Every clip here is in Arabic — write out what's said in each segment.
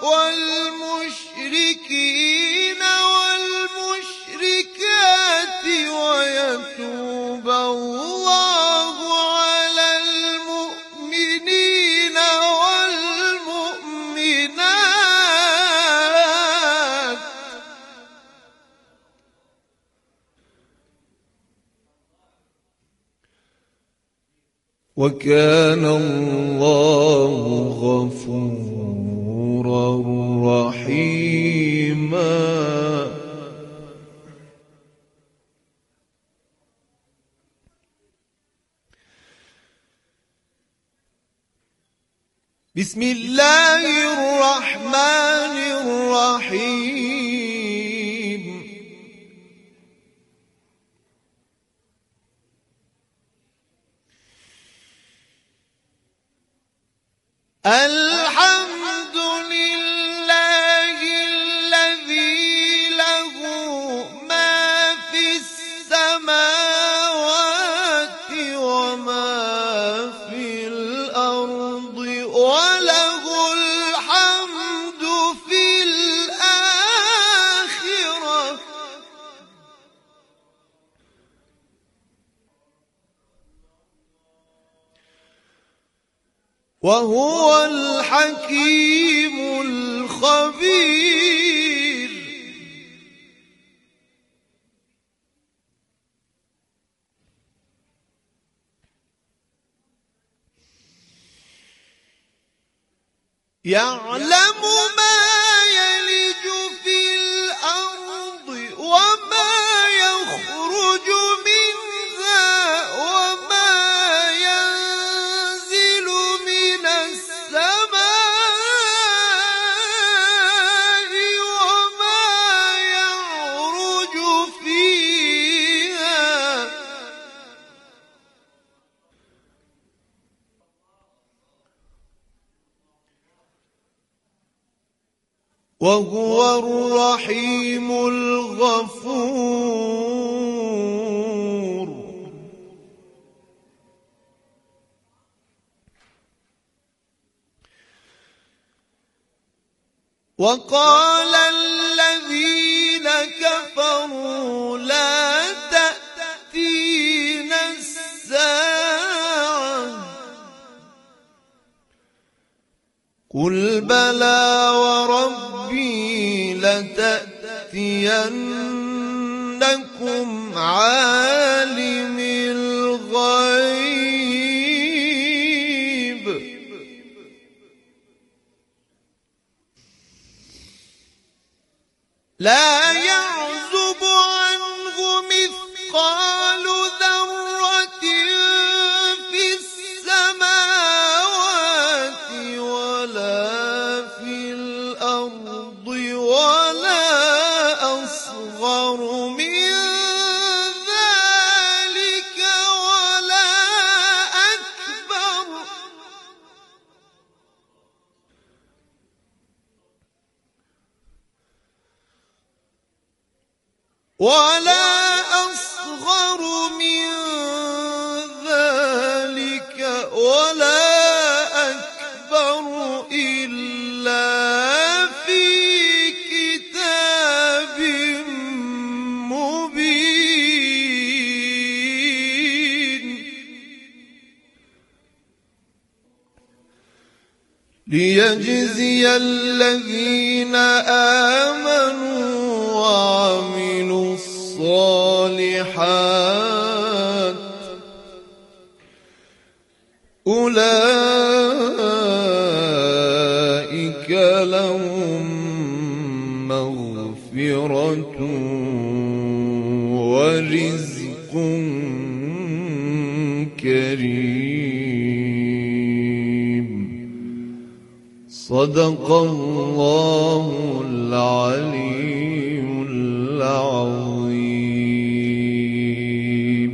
والمشركين والمشركات ويتوب الله على المؤمنين والمؤمنات وكان الله غفورا رحيما. بسم الله الرحمن الرحيم. الحمد لله الذي له ما في السماوات وما في الأرض وله الحمد في الآخرة وهو الحكيم الخبير. يعلم ما يلج في الأرض وما يخرج منها وما ينزل من السماء وما يعرج فيها وهو الرحيم الغفور. وقال الذين كفروا لا تأتينا الساعة قل بلى وربي لتأتينكم عالم الغيب لا يعزب عنه مثقال ذرة في السماوات ولا في الأرض ولا أصغر من ذلك ولا أكبر ولا أصغر من ذلك ولا أكبر إلا في كتاب مبين ليجزي الذين آمنوا وعملوا الصالحات أولئك لهم مغفرة ورزق كريم. صدق الله العلي العظيم.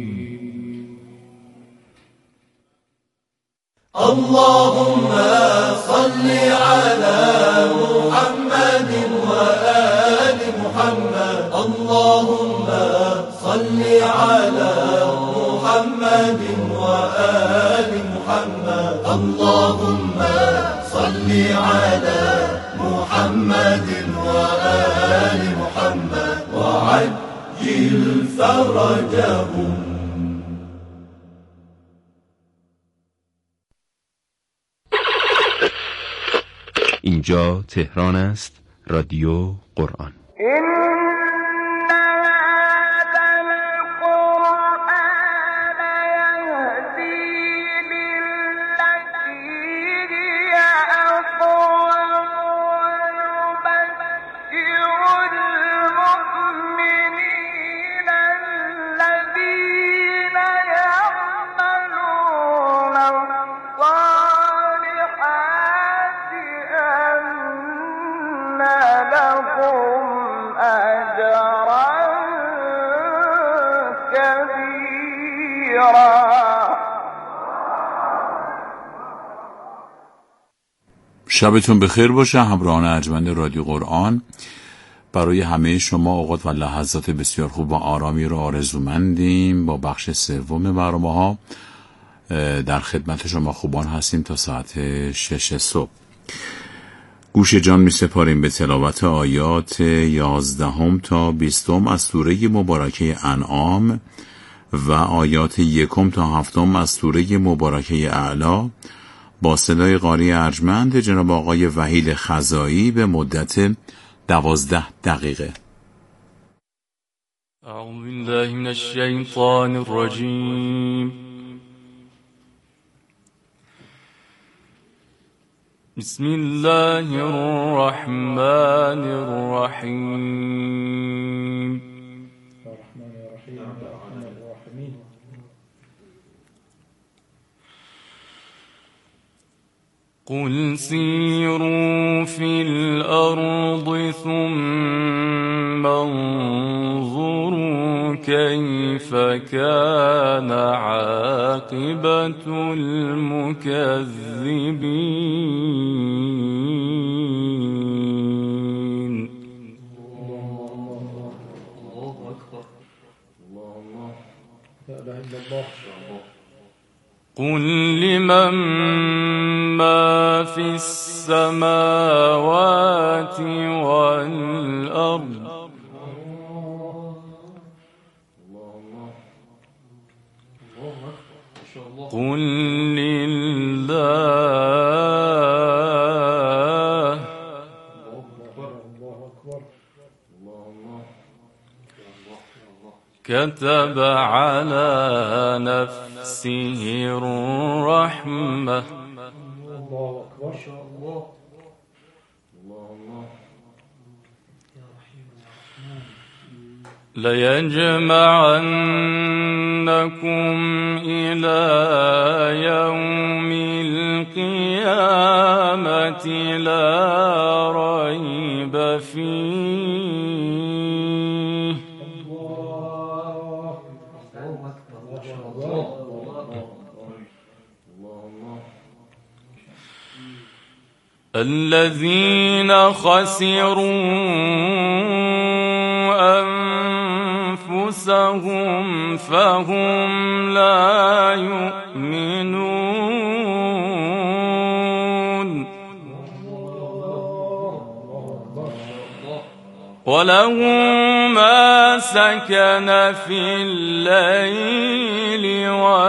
اللهم صل على محمد وآل محمد. اللهم صل على محمد وآل محمد. اللهم صل على محمد محمد وآل محمد وعجل فرجهم. اینجا تهران است، رادیو قرآن. شبتون بخیر باشه همراهان ارجمند رادیو قرآن. برای همه شما اوقات و لحظات بسیار خوب و آرامی رو آرزومندیم. با بخش سوم برنامه‌ها در خدمت شما خوبان هستیم تا ساعت 6 صبح. گوش جان می سپاریم به تلاوت آیات 11 تا 20 از سوره مبارکه انعام و آیات 1 تا 7 از سوره مبارکه اعلی با صدای قاری ارجمند جناب آقای وحید خزایی به مدت 12 دقیقه. اعوذ بالله من الشیطان الرجیم. بسم الله الرحمن الرحیم. قل سيروا في الأرض ثم انظروا كيف كان عاقبة المكذبين. الله أكبر. الله لا إله إلا الله. قل لمن ما في السماوات والأرض قل لله كتب على نفسه الرحمة. الله أكبر. ليجمعنكم إلى يوم القيامة لا ريب فيه. الذين خسروا أنفسهم فهم لا يؤمنون. وله ما سكن في الليل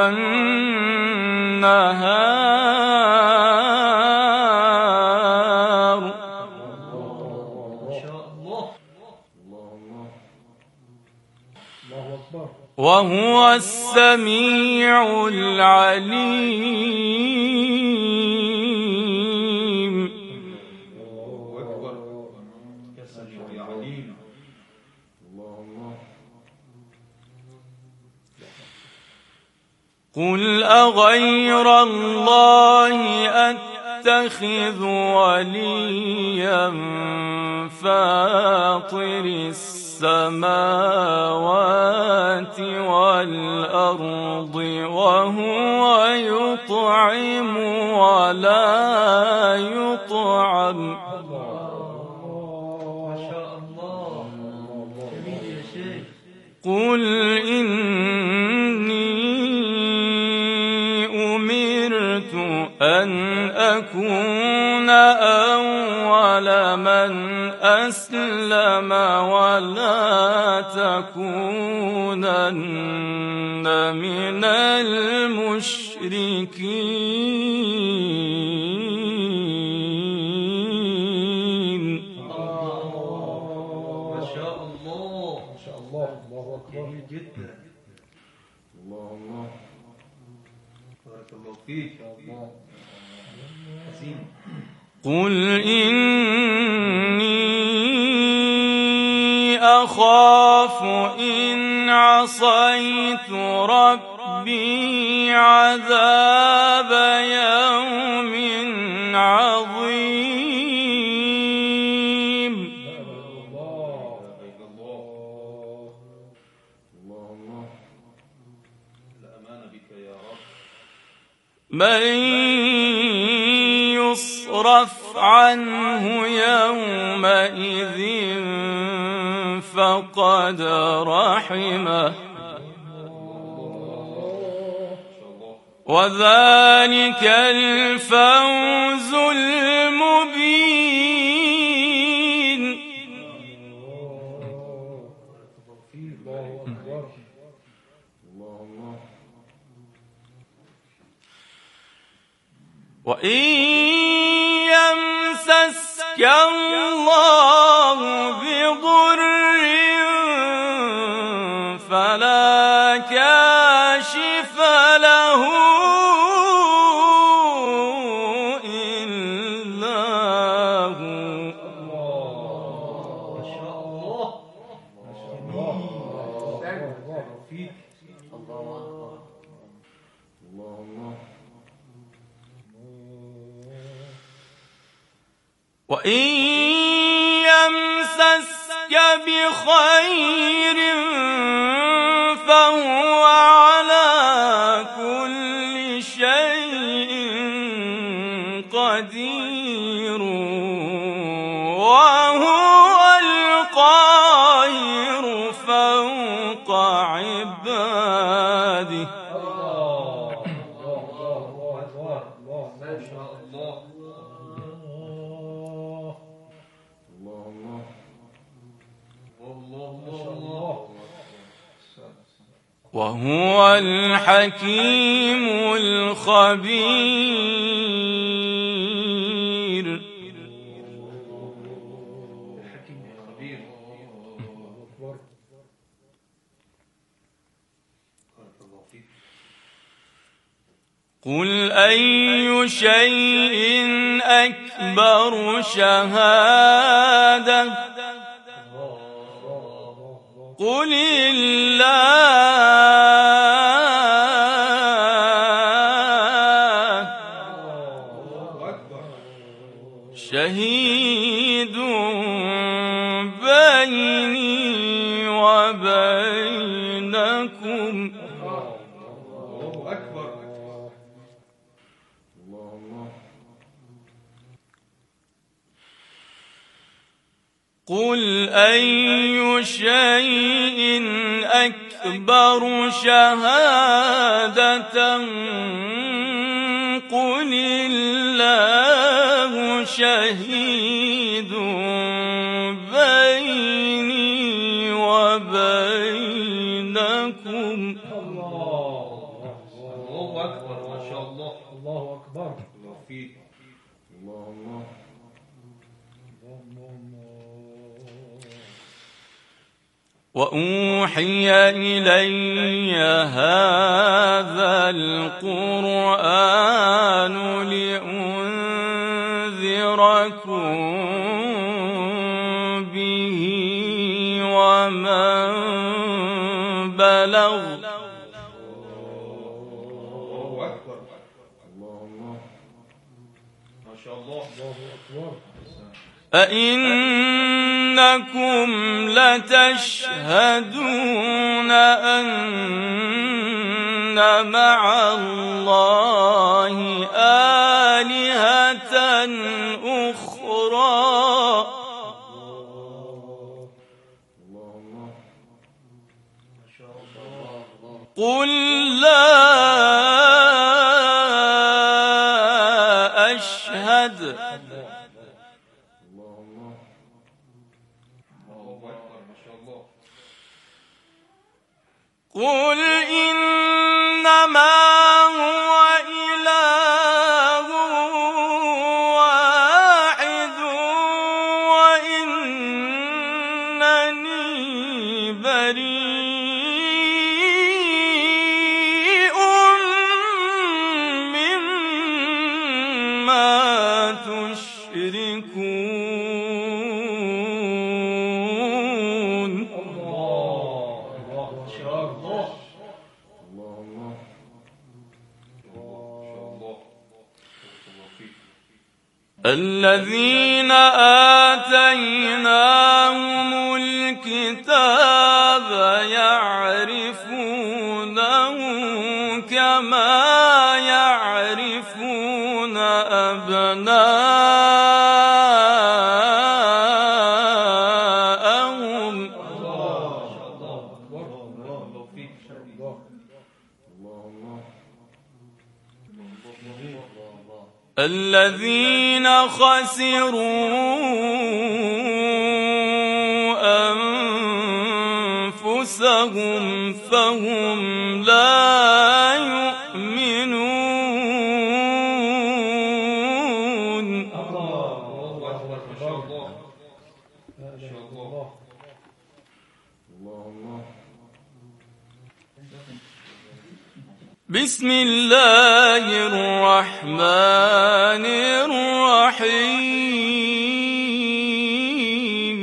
والنهار وهو السميع العليم. قل أغير الله أتخذ وليا فاطر السماوات والأرض وهو يطعم ولا يطعم. قل إني أمرت أن أكون أول من أسلم ولا تكونن من المشركين. ما شاء الله ما شاء الله. الله أكبر. جميل جدا. الله بارك الله فيك يا الله. قل إني أخاف إن عصيت ربي عذاب يوم عظيم. من يصرف عنه يومئذ فقد رحمه وذلك الفوز المبين. وإن يمسسك الله بضر فلا كاشف له إلا هو. ما شاء الله ما شاء الله. فيك الله. وإن يمسسك بخير فهو على كل شيء قدير وهو القاهر فوق عباده. وهو الحكيم الخبير. قل أي شيء أكبر شهادة قل الله شهيد بيني وبينكم. قل أي شيء أكبر شهادة قل الله شهيد بيني وبينكم. الله أكبر ما شاء الله. الله أكبر. الله فيك. الله وأوحي إلي هذا القرآن لأنذركم به ومن بلغ. الله أكبر. الله ما شاء الله. الله أكبر. أئنكم لتشهدون أن مع الله آلهة أخرى قل لا أشهد قل إنما هو إله واحد وإنني بريء مما تشركون. الذين آتيناهم الكتاب يعرفونه كما يعرفون أبناءهم. الذين خسروا أنفسهم فهم لا يؤمنون. بسم الله الرحمن الرحيم.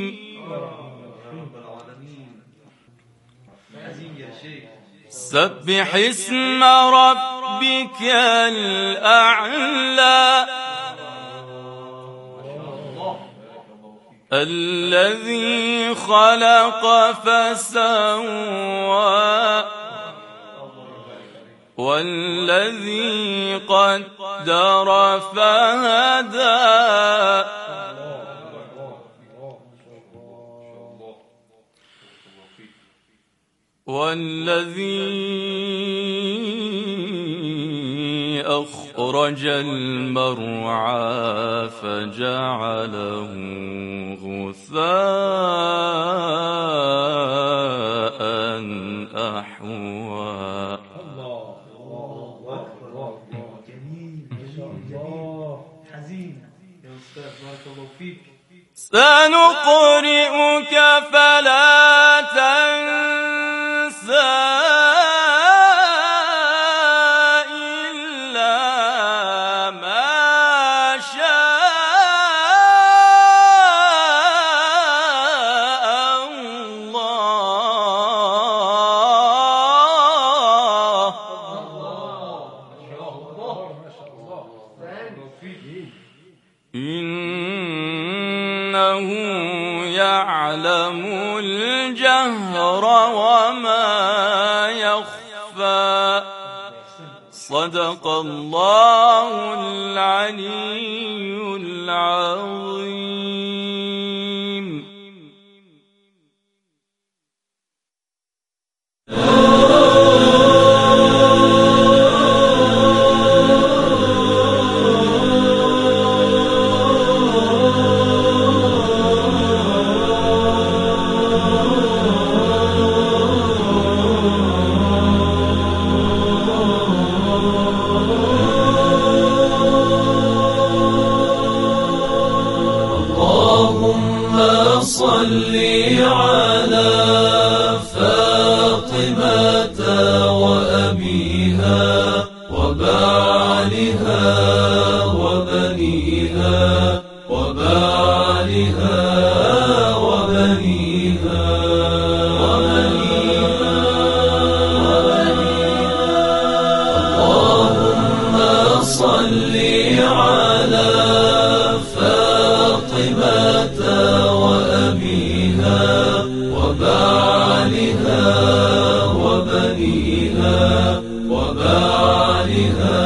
سبح اسم ربك الأعلى الذي خلق فسوى والذي قدر فهدى والذي أخرج المرعى فجعله غثاء أحوى. سنقرئك فلا تنسى إلا ما شاء الله. إنه يعلم الجهر وما يخفى. صدق الله العلي العظيم. صل على فاطمة وأبيها وبعلها وبنيها وبعلها وبنيها اللهم صل على فاطمة وأبيها وبعلها وبنيها وبعلها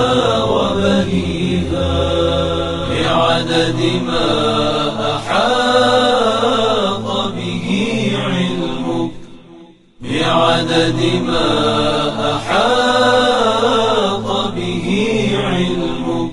وبنيها بعدد ما أحاط به علمك بعدد ما أحاط به علمك.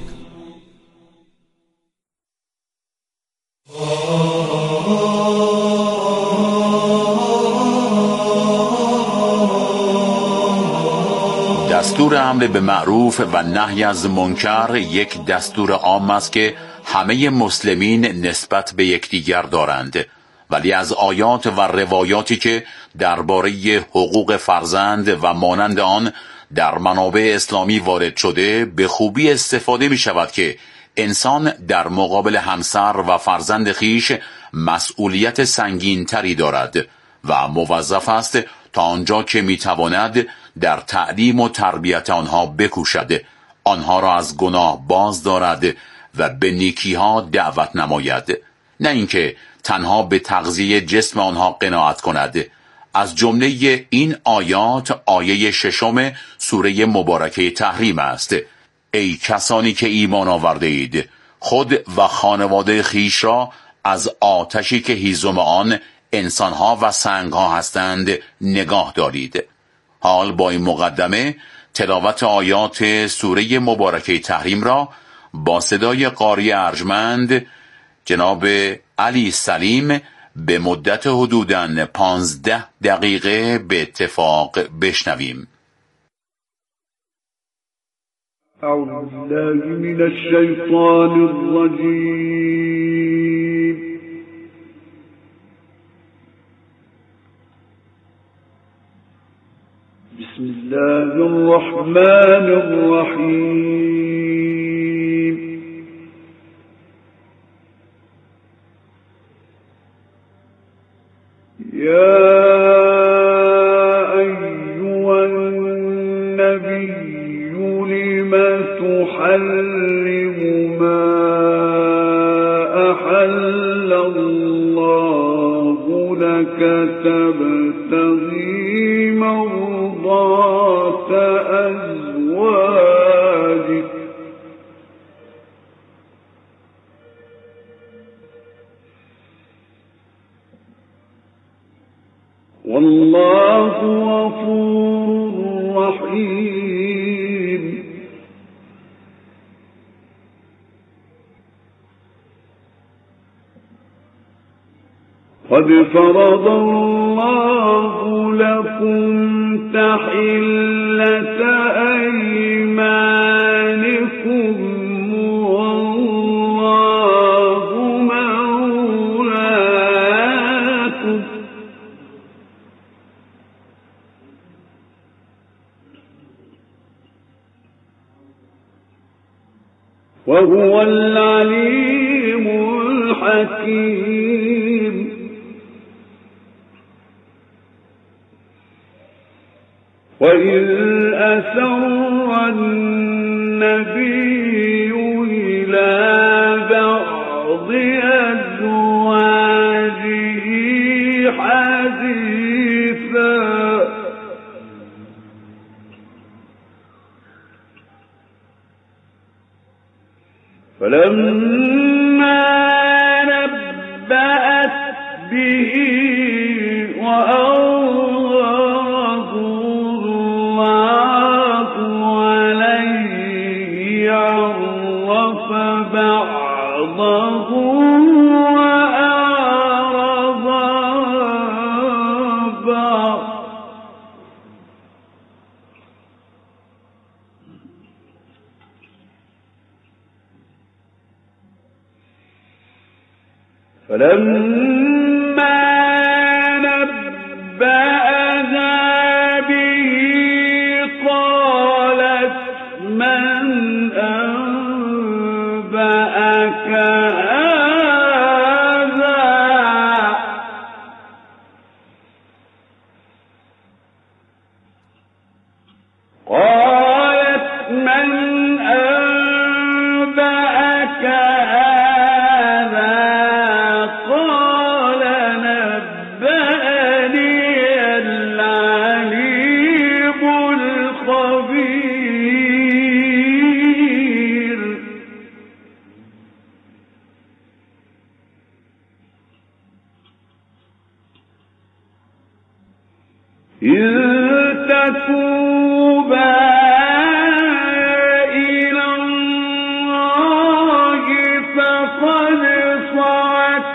دستور امر به معروف و نهی از منکر یک دستور عام است که همه مسلمین نسبت به یکدیگر دارند، ولی از آیات و روایاتی که درباره حقوق فرزند و مانند آن در منابع اسلامی وارد شده به خوبی استفاده می شود که انسان در مقابل همسر و فرزند خیش مسئولیت سنگین تری دارد و موظف است تا آنجا که می تواند در تعلیم و تربیت آنها بکوشد، آنها را از گناه باز دارد و به نیکیها دعوت نماید، نه اینکه تنها به تغذیه جسم آنها قناعت کند. از جمله این آیات آیه 6 سوره مبارکه تحریم است: ای کسانی که ایمان آورده اید، خود و خانواده خیش را از آتشی که هیزم آن انسانها و سنگها هستند نگاه دارید. حال با این مقدمه تلاوت آیات سوره مبارکه تحریم را با صدای قاری ارجمند جناب علی سلیم به مدت حدوداً 15 دقیقه به اتفاق بشنویم. أعوذ بالله من الشيطان الرجيم. بسم الله الرحمن الرحيم. يا أيها النبي لم تحرم ما أحل الله لك تبتغي مرضات أزواجك والله غفور رحيم. قد فرض الله لكم تحلة أيمانكم والله مولاكم وهو العليم الحكيم. وإذ أسر النبي إلى بعض أزواجه حديثا فلما نبأت به وأوضاه الله عليه عرف بعضه وأعرض عن بعض فلما نبأها به قالت من أنبأك هذا قالت من أنبأك هذا قال نبأني العليم الخبير. إذ تتوبا إلى الله فقد صعت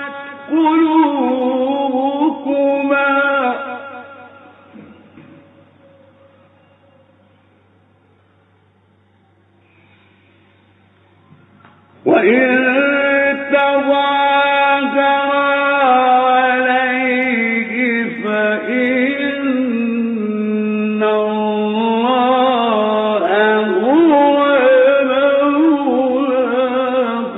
قلوبكما. وإن تظاهر عليه فإن الله هو مولاه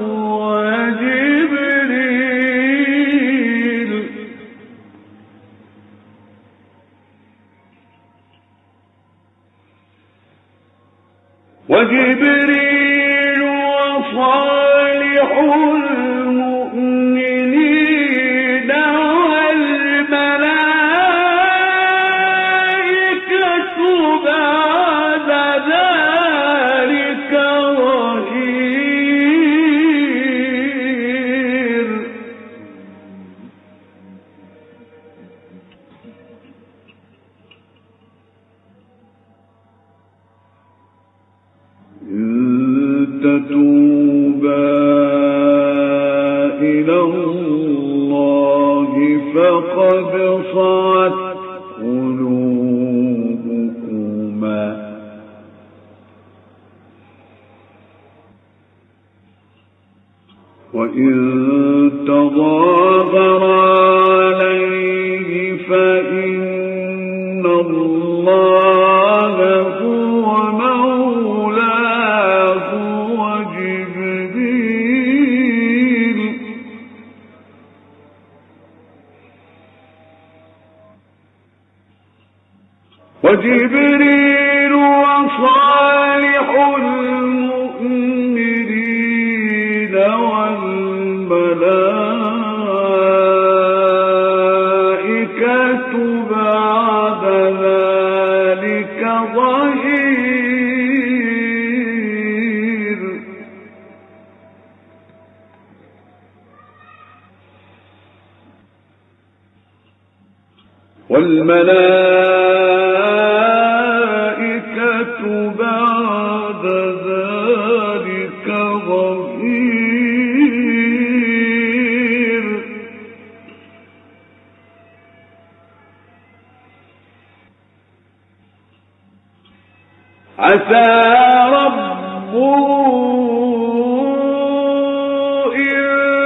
وجبريل وصالح المؤمنين والملائكة بعد ذلك ظهير. تتوبا إلى الله فقد صعت قلوبكما وإن تظاهرا عليه فإن الله هو مولاه وجبريل وصالح المؤمنين والملائكة بعد ذلك ظهير. والملائكة بعد ذلك ظهير. عسى ربه إن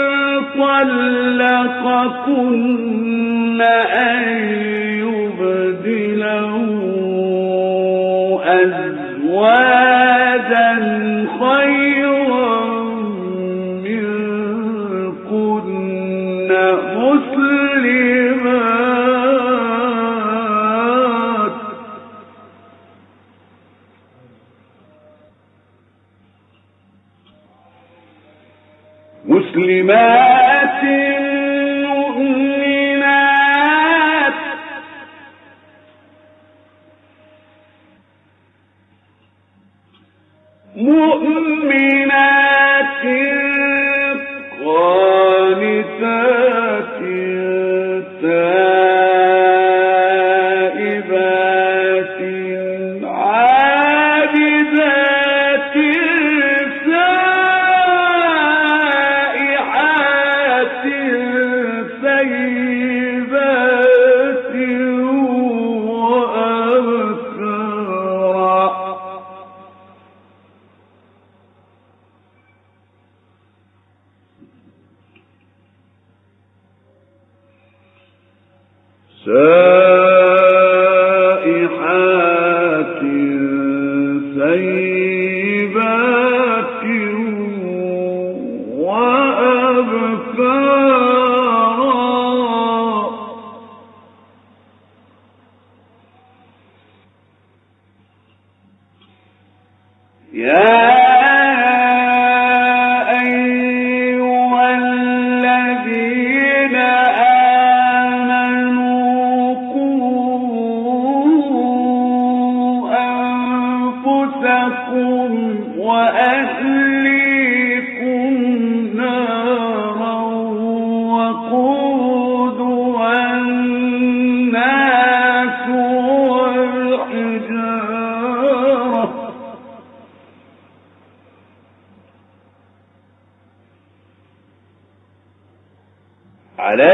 طلقكن أن يبدله أزواجا خيرا منكن مسلمات مؤمنات قانتات تائبات عابدات سائحات ثيبات وأبكارا. سائحات